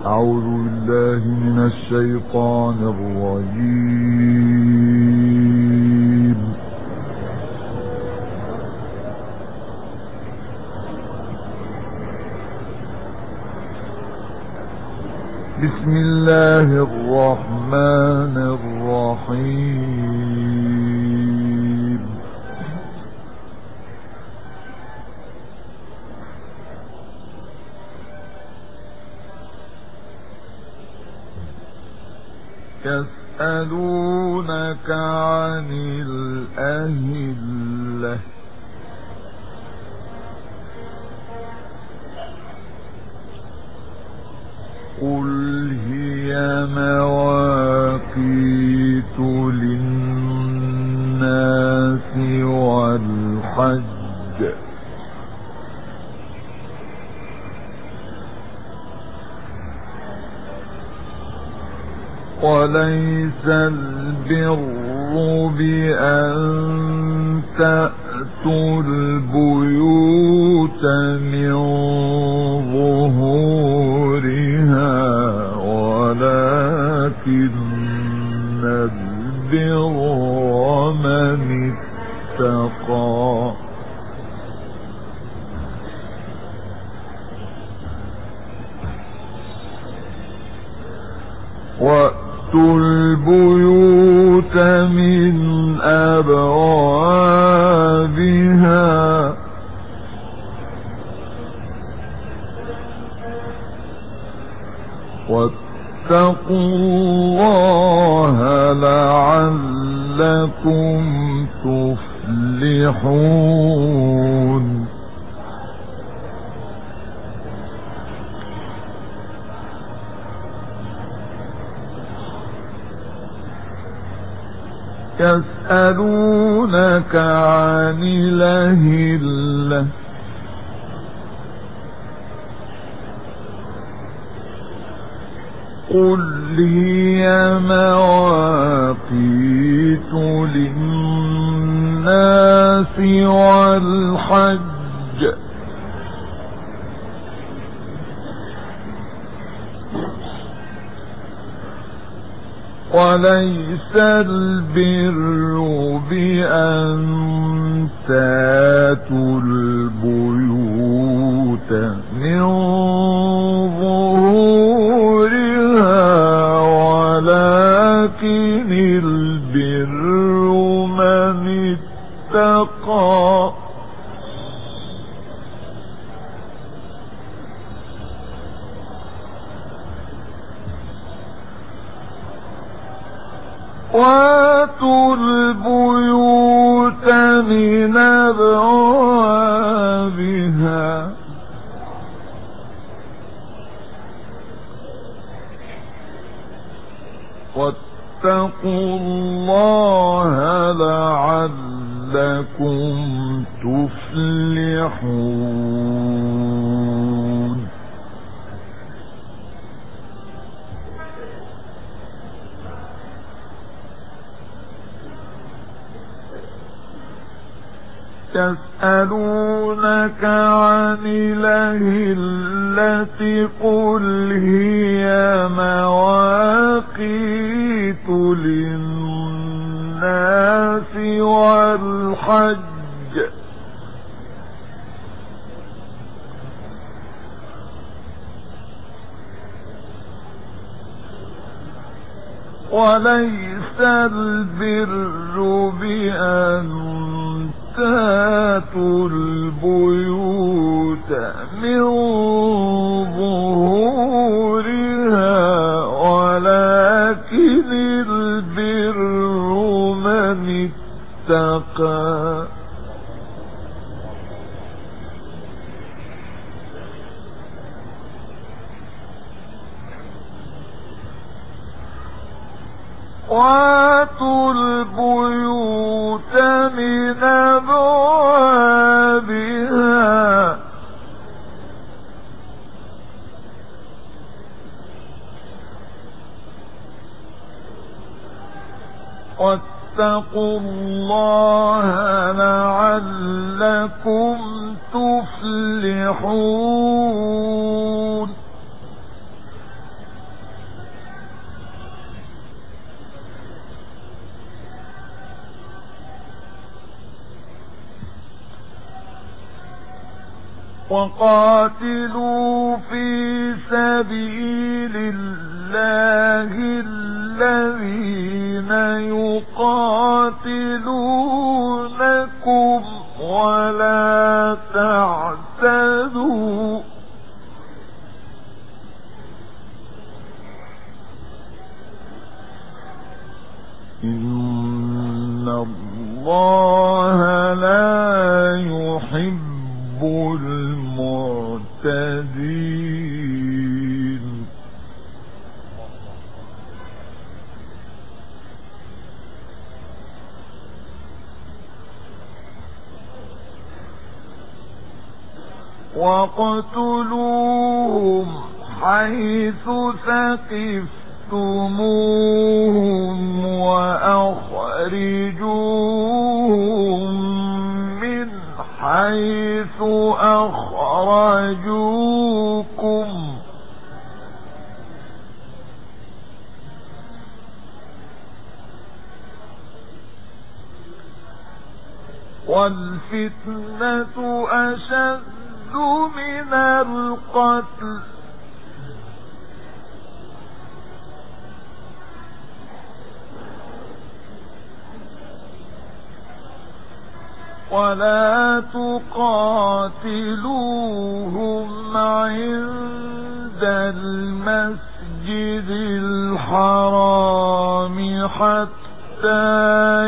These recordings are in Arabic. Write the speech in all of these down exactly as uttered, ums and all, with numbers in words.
أعوذ بالله من الشيطان الرجيم. بسم الله الرحمن الرحيم. يسألونك عن الأهلة قل هي مواقيت للناس والحج وليس البر بأن تأتوا البيوت من ظهورها ولكن البر من اتقى وأتوا البيوت من أبوابها واتقوا الله لعلكم تفلحون. يسألونك عن الأهلة قل هي مواقيت للناس والحج وليس البر بأن تأتوا البيوت من ظهورها ولكن البر من اتقى واتوا البيوت من أبوابها واتقوا الله لعلكم تفلحون. يسألونك عن الأهلة قل هي مواقيت للناس والحج وليس البر بأن تأتوا البيوت من ظهورها ولكن البر من اتقى واتوا البيوت من أبوابها واتقوا الله لعلكم تفلحون. وقاتلوا في سبيل الله الذين يقاتلونكم ولا تعتدوا إن الله لا يحب المعتدين. واقتلوهم حيث ثقفتموهم وأخرجوهم من حيث أخرجوكم والفتنة أشد من القتل ولا تقاتلوهم عند المسجد الحرام حتى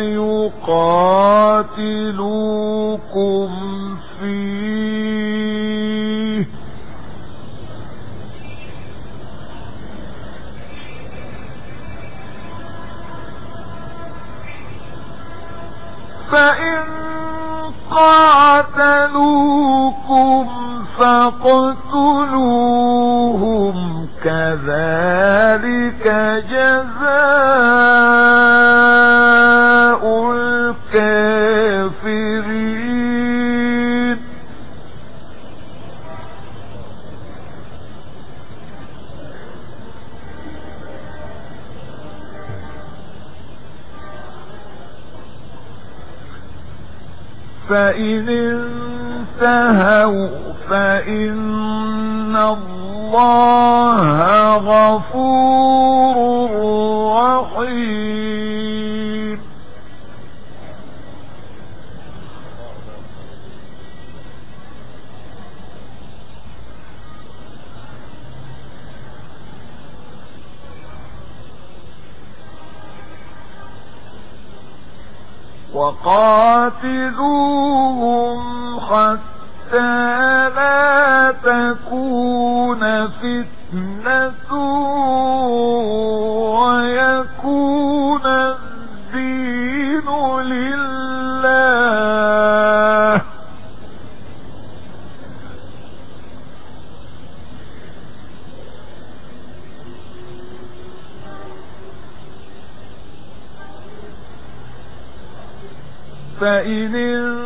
يقاتلوكم فيه فإن قاتلوكم فاقتلوهم كذلك جزاء الكافرين. فإن انتهوا فإن الله غفور رحيم. وقاتلوهم حتى لا تكون فتنة ويكون الدين لله. فإن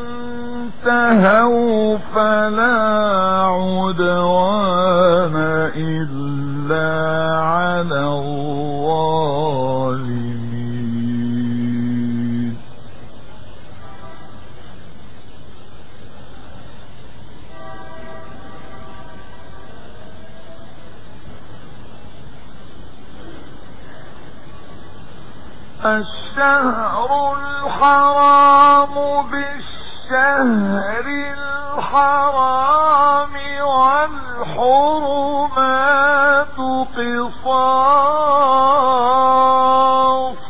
انتهوا فلا عدوان إلا على الظالمين. الشهر الحرام بالشهر الحرام والحرمات قصاص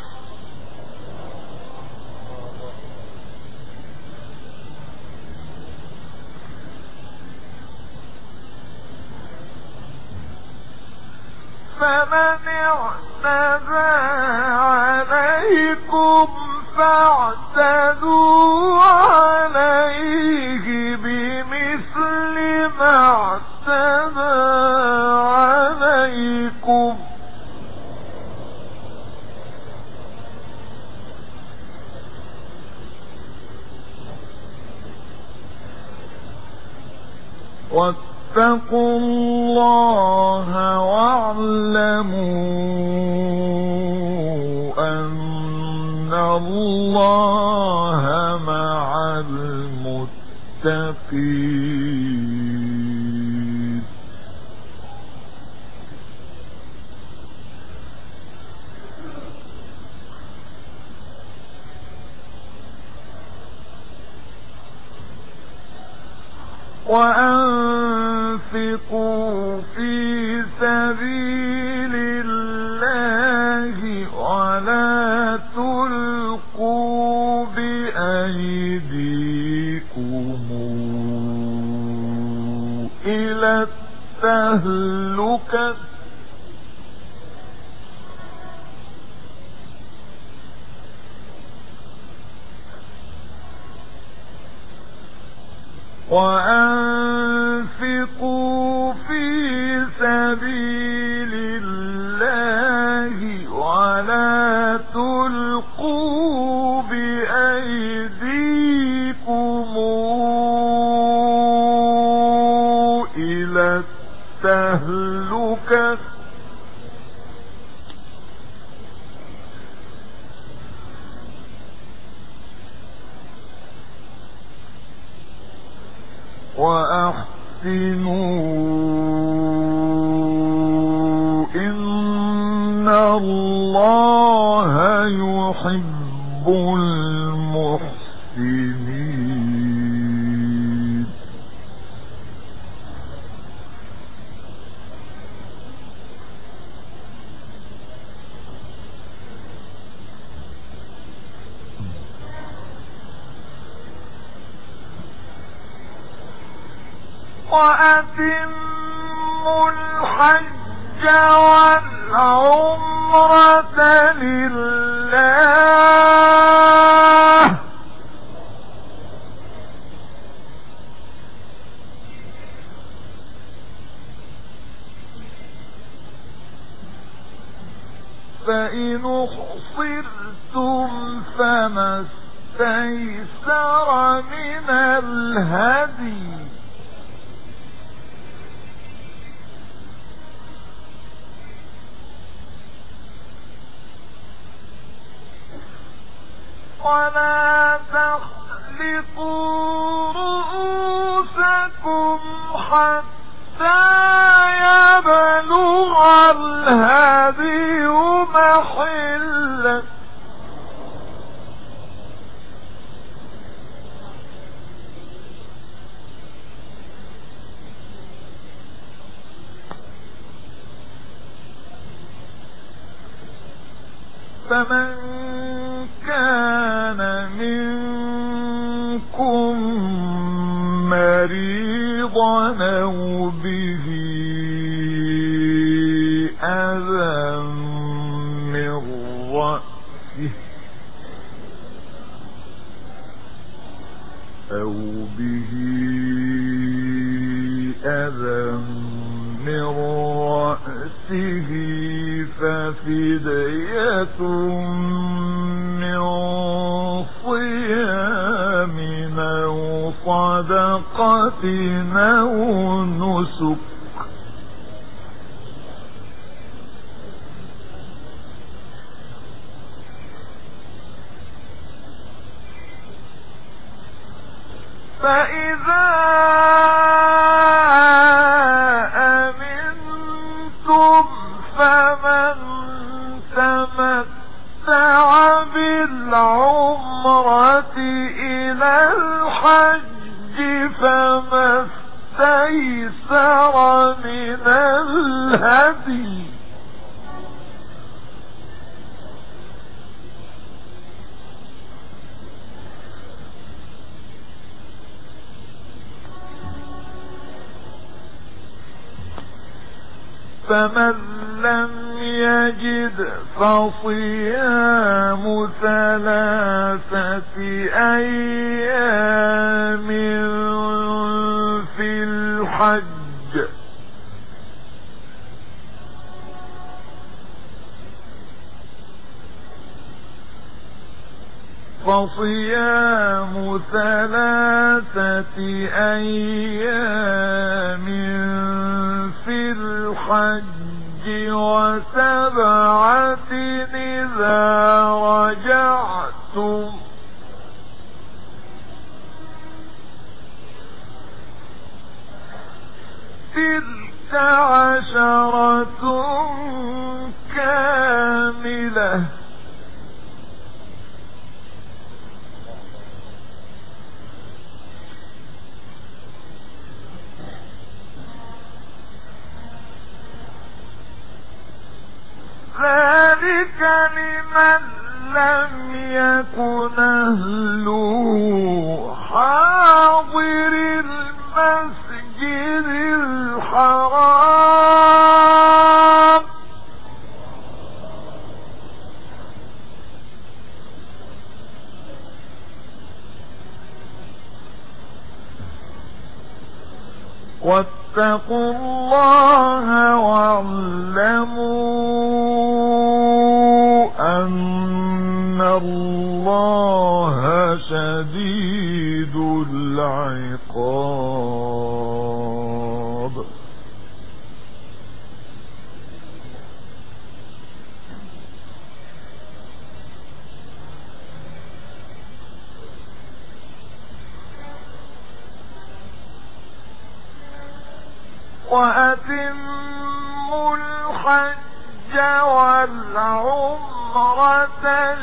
فمن اعتدى عليكم فاعتدوا عليه بمثل ما اعتدى عليكم واتقوا الله واعلموا أن الله مع المتقين. وأنفقوا في سبيل الله ولا تلقوا بأيديكم إلى التهلكة وأنفقوا في سبيل الله ولا تلقوا بأيديكم إلى التهلكة وأحسنوا إن الله يحب المحسنين. وأتموا الحج والعمرة لله فإن أحصرتم فما استيسر من الهدي ولا تحلقوا رؤوسكم حتى يبلغ الهدي محله فمن كان منكم مريضا أو به أذى من رأسه أو به أذى من رأسه ففدية من صيام أو صدقة أو نسك فإذا أمنتم فمن تمتع بالعمرة إلى الحج فما استيسر من الهدي فمن لم يجد فصيام ثلاثة أيام في الحج فصيام ثلاثة أيام في الحج وسبعة إذا رجعتم تلك عشرة كاملة ذلك لمن لم يكن أهله حاضر المسجد الحرام واتقوا الله واعلموا أن الله شديد العقاب. وأتموا الحج والعمرة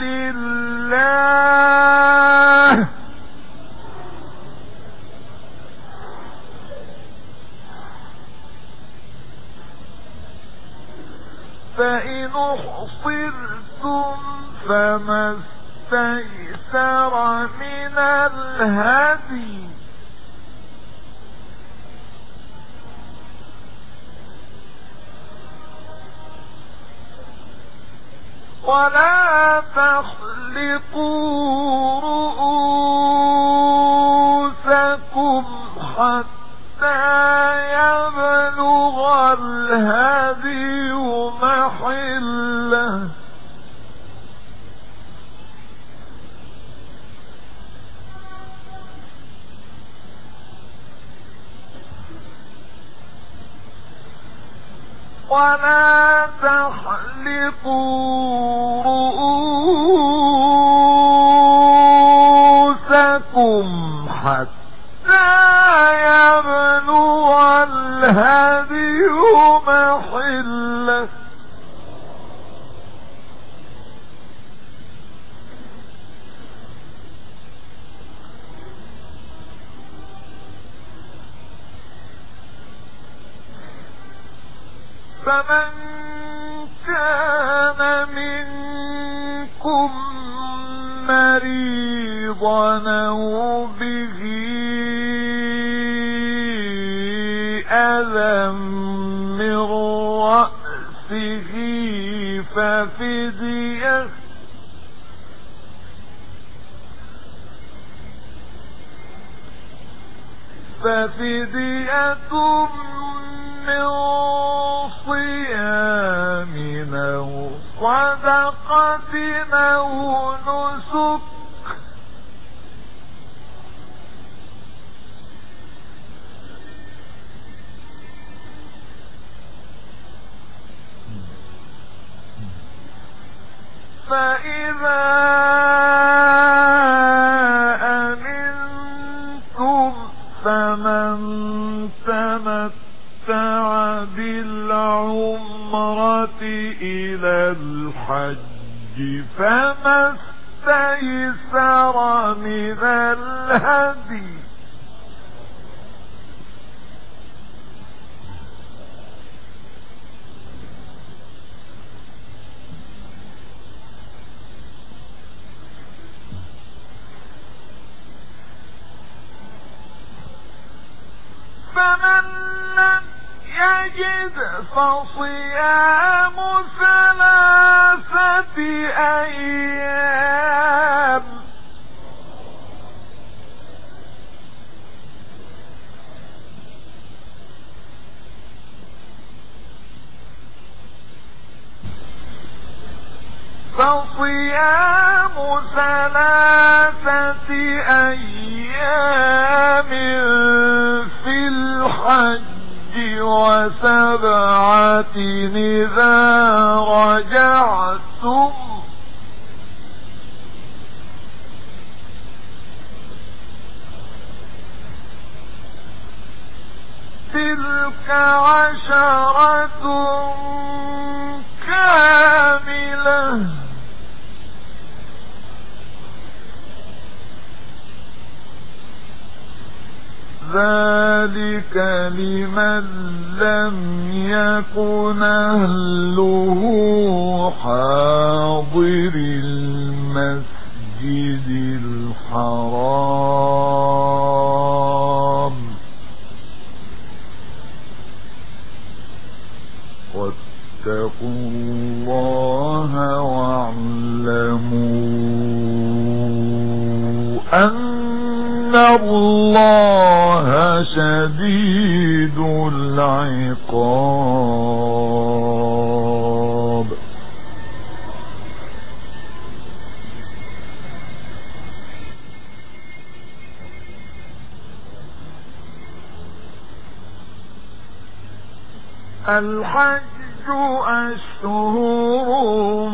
لله فإن أحصرتم فما استيسر من الهدي ولا تحلقوا رؤوسكم حتى يبلغ الهدي محله ولا تحلقوا رؤوسكم حتى يبلغ الهدي محله فمن كان منكم مريضا أو به أذى من رأسه ففدية ففدية من صيام أو صدقة أو نسك فإذا أمنتم فمن تمتع بالعمرة إلى الحج فما استيسر من الهدي فمن لم يجد فصيام ثلاثة أيام فصيام ثلاثة أيام في الحج وسبعة إذا رجعتم تلك عشرة كاملة ذلك لمن لم يكن أهله حاضر فاتقوا الله واعلموا أن الله شديد العقاب. الحج أشهر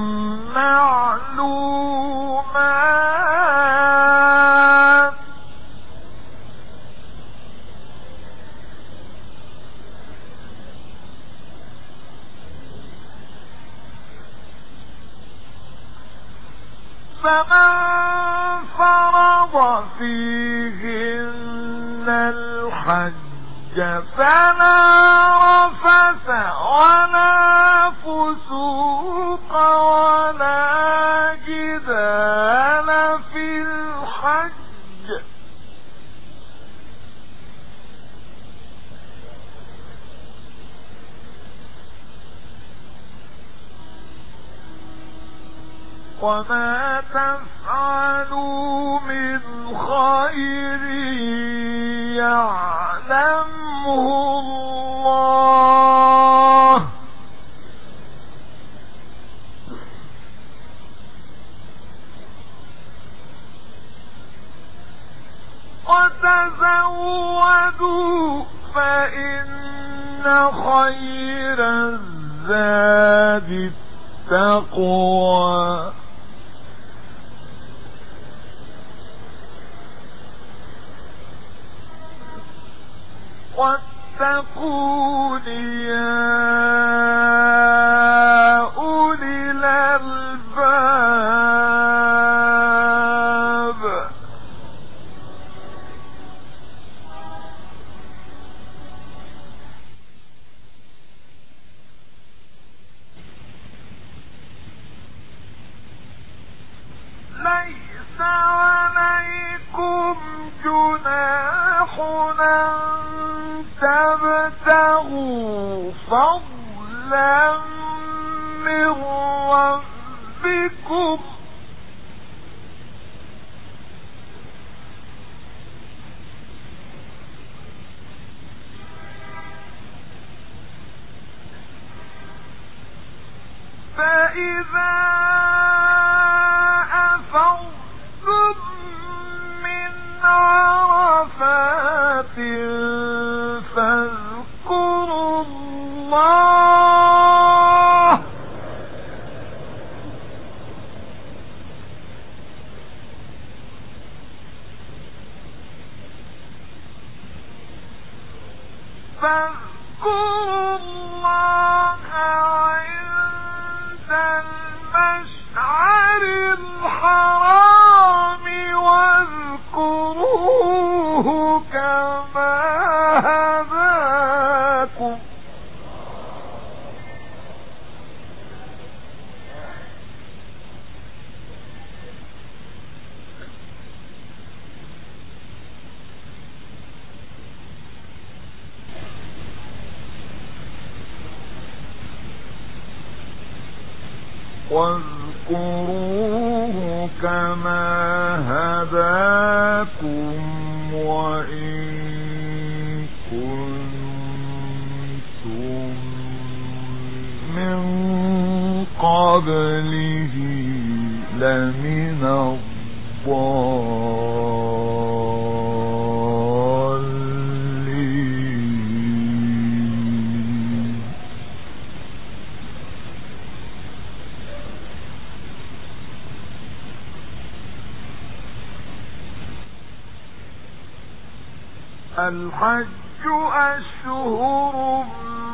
معلومات فمن فرض فيهن الحج فلا رفث ولا فسوق ولا جدال في الحج وما تفعلوا من خير يعلمه الله وتزودوا فإن خير الزاد التقوى واتقون يا أولي الألباب. ليس عليكم جناح تبتغوا فضلا من ربكم فإذا أفضتم من عرفات فاذكروا الله فاذكروا الله عند المشعر الحرام واذكروه كما هداكم واذكروه كما هداكم وإن كنتم من قبله لمن الضالين. الحج أشهر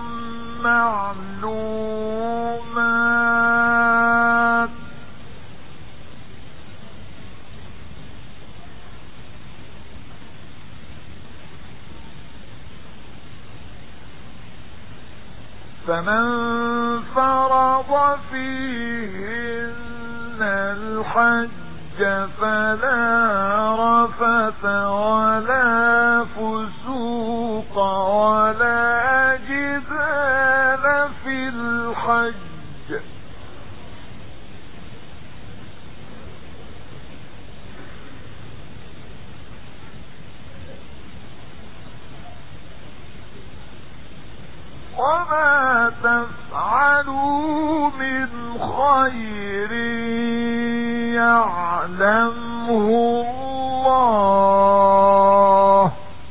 معلومات فمن فرض فيهن الحج فلا رفث ولا فسوق ولا جدال في الحج وما تفعلوا من خير يعلمه الله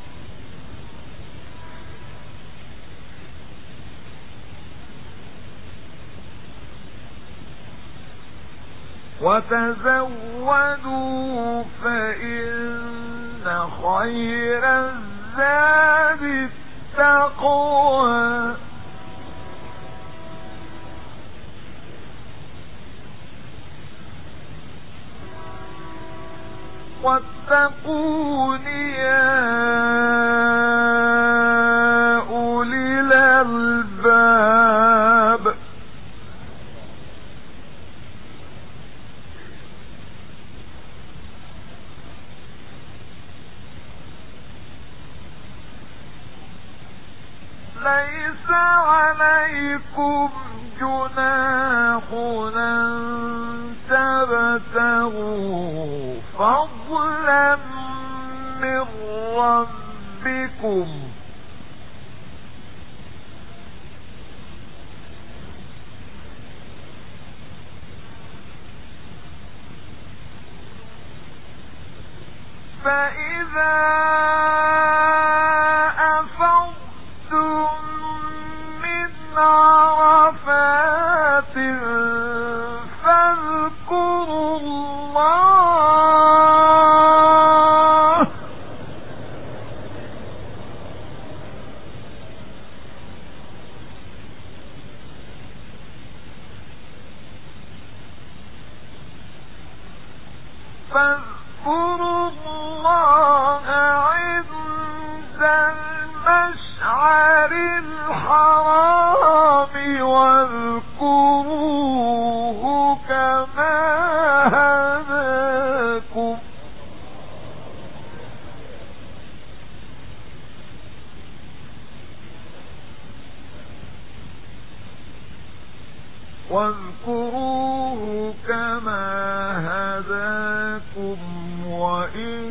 وتزودوا فإن خير الزاد التقوى واتقون يا أولي الألباب ليس عليكم جناح أن تبتغوا فضلا من ربكم فإذا أفضتم من عرفات فاذكروا الله فاذكروا الله عند المشعر الحرام واذكروه كما هداكم واذكروه كما هداكم وإن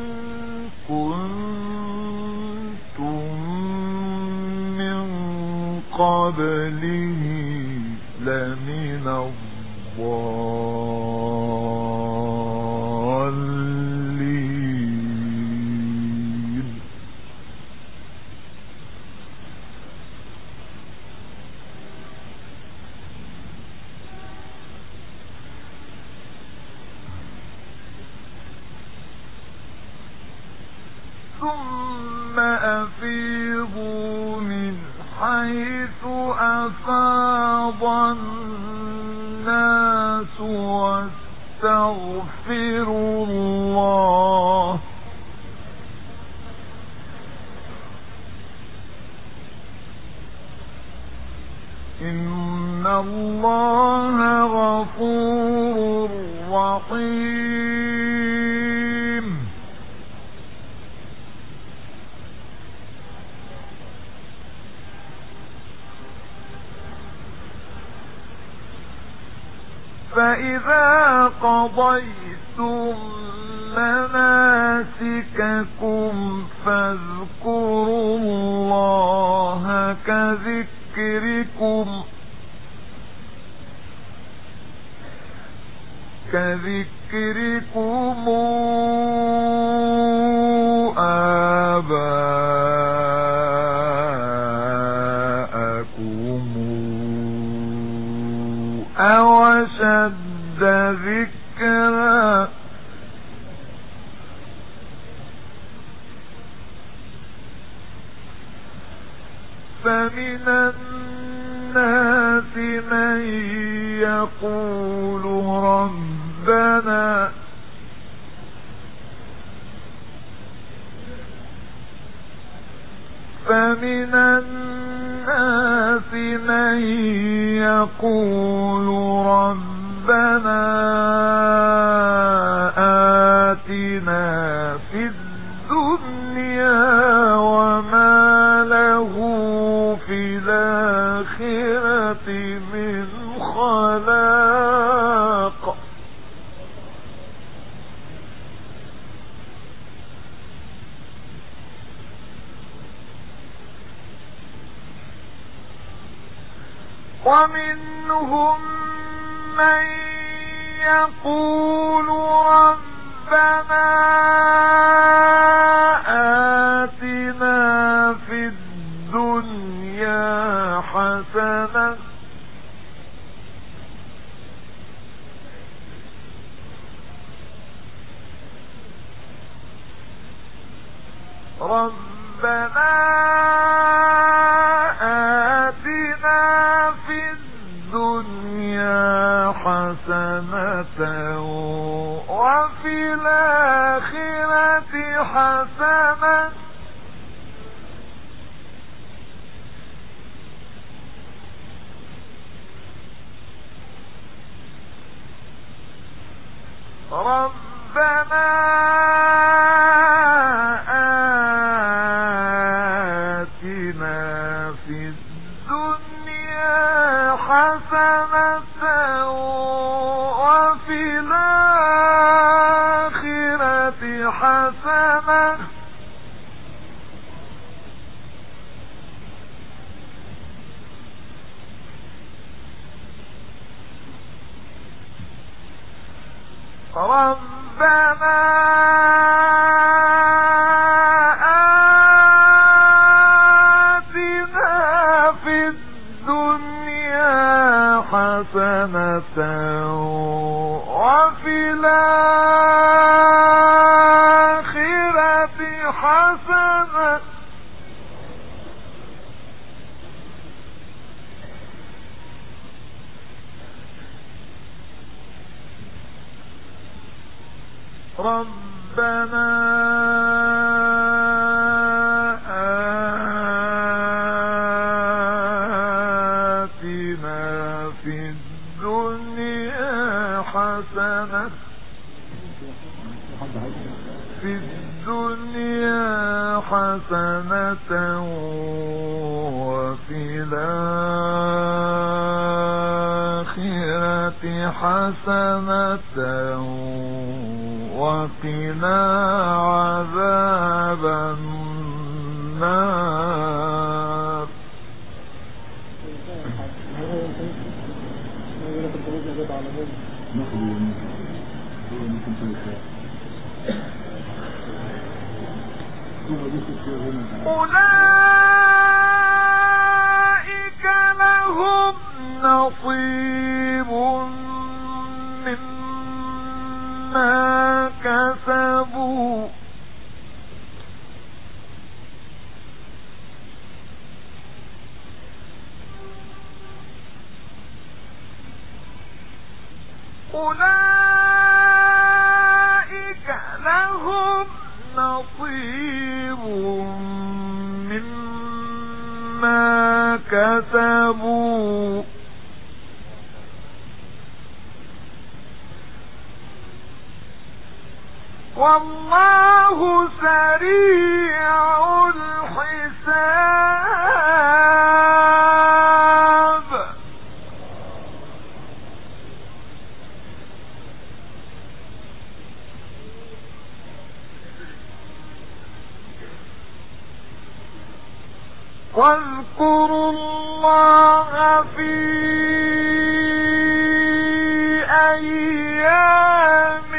كنتم من قبله لمن الضالين ثم أفيضوا من حيث أفاض الناس واستغفروا الله إن الله غفور رحيم فإذا قضيتم مناسككم فاذكروا الله كذكركم كذكركم آباءكم أو أشد ذكرا فمن الناس من يقول ربنا فمن الناس من يقول ربنا آتنا في الدنيا وما له في الآخرة ومنهم من يقول ربنا آتنا في الدنيا حسنة ربنا آتنا في الدنيا حسنة وفي الآخرة حسنة ربنا آتنا في الدنيا حسنة وفي الآخرة حسنة ربنا آتنا في الدنيا حسنة وفي الآخرة حسنة ربنا آتنا في الدنيا حسنة في الدنيا حسنة وفي الآخرة حسنة وقنا عذاب النار أولئك لهم نصيب مما كسبوا أولئك لهم نصيب مما كسبوا والله سريع الحساب واذكروا الله في أيام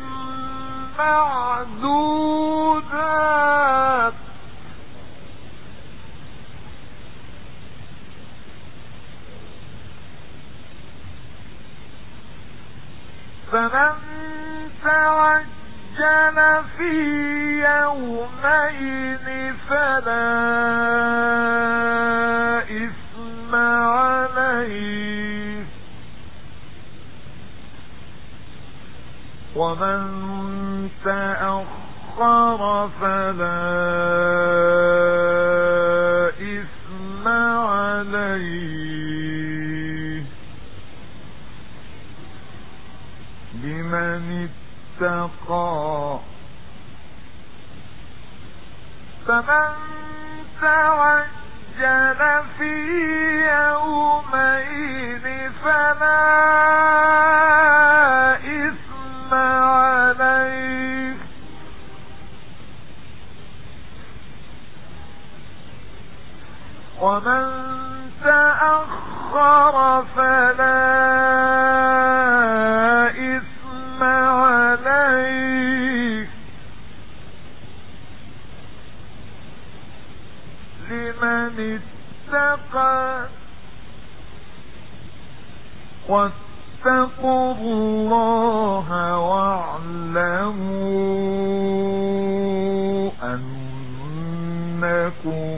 معدودات فمن تعجل في يومين فلا إثم عليه ومن تأخر فلا إثم عليه لمن اتقى فمن تعجل في يومين فلا إثم عليه ومن تأخر من اتقى واتقوا الله واعلموا أنكم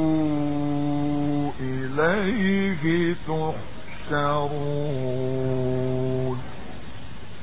إليه تحشرون.